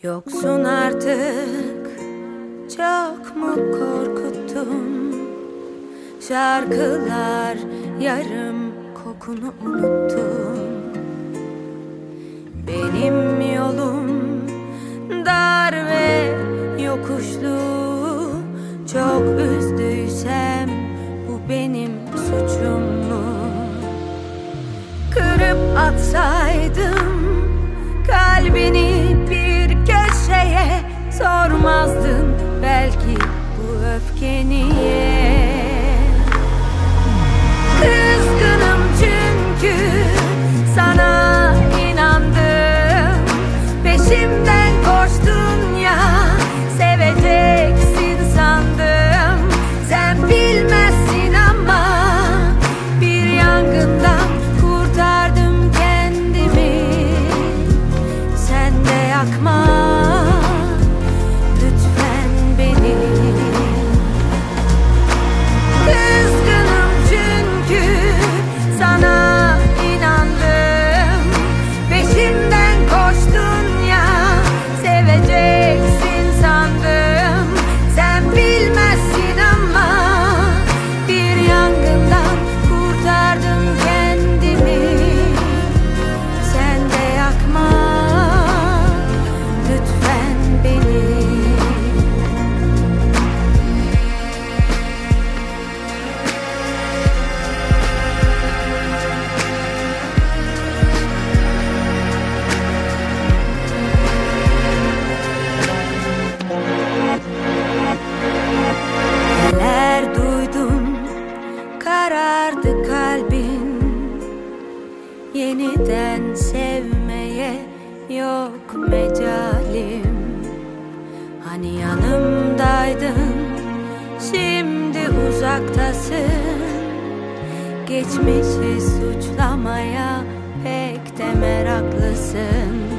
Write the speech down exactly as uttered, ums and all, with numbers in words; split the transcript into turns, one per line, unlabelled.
Yoksun artık, çok mu korkuttum? Şarkılar yarım, kokunu unuttum. Benim yolum dar ve yokuşlu. Çok üzdüysem bu benim suçum mu? Kırıp atsaydım kalbini bir köşeye, sormazdın belki bu öfke niye. Kızgınım çünkü sana inandım. Peşimden koştun ya, seveceksin sandım. Sen bilmezsin ama bir yangından kurtardım kendimi. Sen de yakma lütfen beni. Kızgınım çünkü sana inandım. Peşimden koştun ya, seveceksin sandım. Sen bilmezsin ama bir yangından kurtardım kendimi. Sen de yakma lütfen beni. Neler duydum, karardı kalbin. Yeniden sevmeye yok mecalim. Hani yanımdaydın, şimdi uzaktasın. Geçmişi suçlamaya pek de meraklısın.